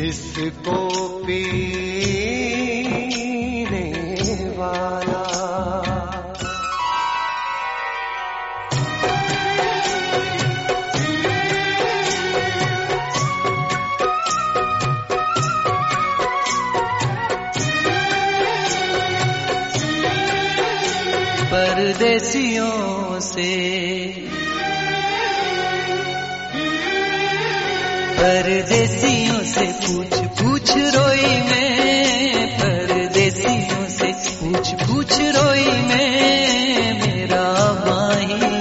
जिसको पीने वाला परदेसियों से पूछ पूछ रोई मैं, परदेसियों से पूछ पूछ रोई मैं, मेरा माही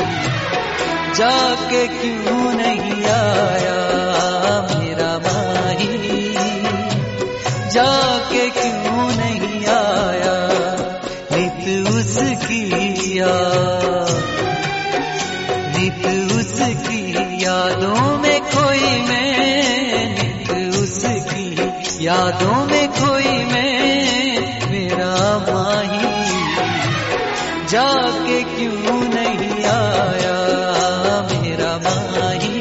जाके क्यों नहीं आया, मेरा माही जाके क्यों नहीं आया, नित उसकी याद, नित उसकी यादों में खोई मैं, नित उसकी यादों में खोई मैं, मेरा माही जाके क्यों नहीं आया, मेरा माही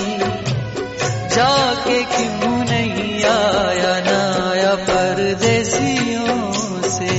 जाके क्यों नहीं आया, ना आया परदेसियों से।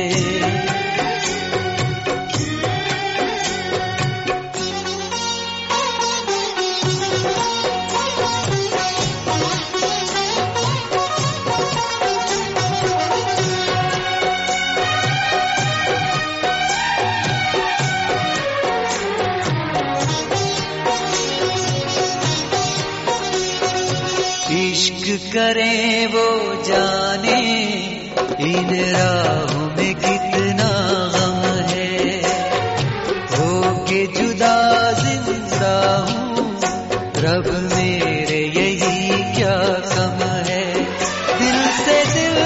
इश्क करें वो जाने इन राहों में कितना गम है, हो के जुदा जिंदा हूँ रब मेरे यही क्या कम है, दिल से दिल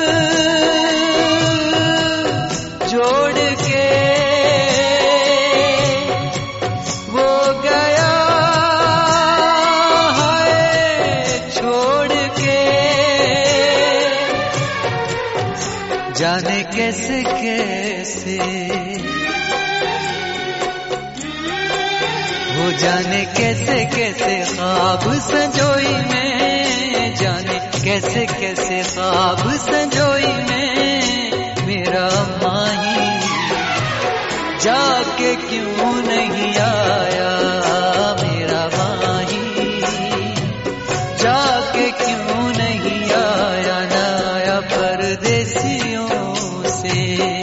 जोड़ के वो गया जाने कैसे कैसे, वो जाने कैसे कैसे ख्वाब संजोई में, जाने कैसे कैसे ख्वाब संजोई में, मेरा माही जाके क्यों नहीं आया, मेरा माही जाके क्यों नहीं आया, ना आया परदेसियों से।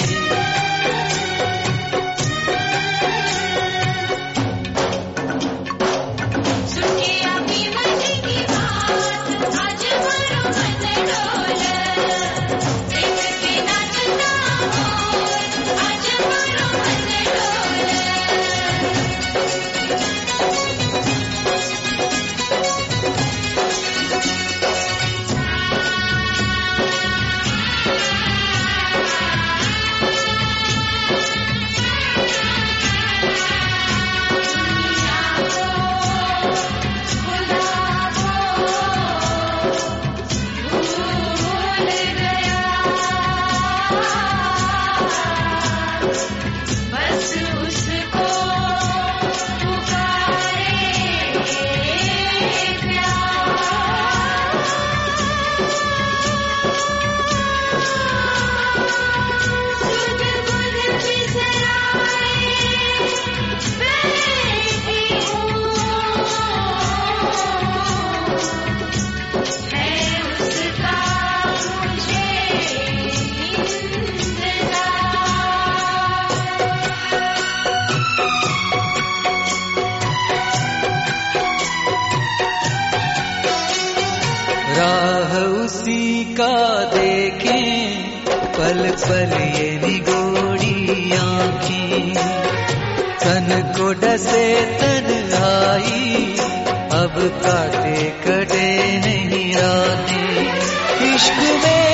राह उसी का देखें पल पल ये निगोड़ी आँखें, तन को डसे तन्हाई अब काटे कटे नहीं रातें, इश्क में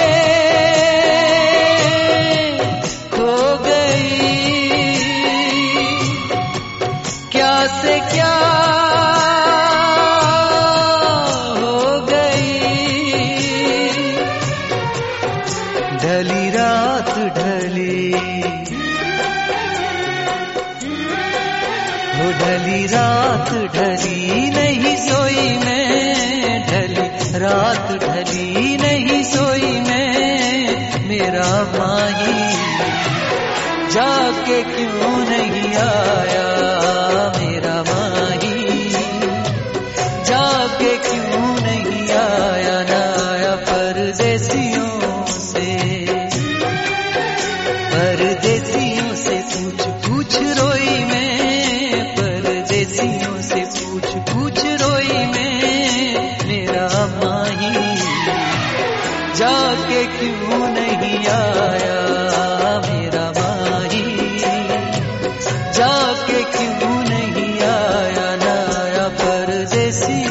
खो गई क्या से क्या ढली रात ढली, वो ढली रात ढली नहीं सोई मैं, ढली रात ढली नहीं सोई मैं, मेरा माही जाके क्यों नहीं आया, मेरा माही जाके क्यों नहीं आया, ना आया परदेसियों से। परदेसियों से पूछ पूछ रोई मैं, परदेसियों से पूछ पूछ रोई मैं, मेरा माही जाके क्यों नहीं आया, मेरा माही जाके क्यों नहीं आया, ना आया परदेसी।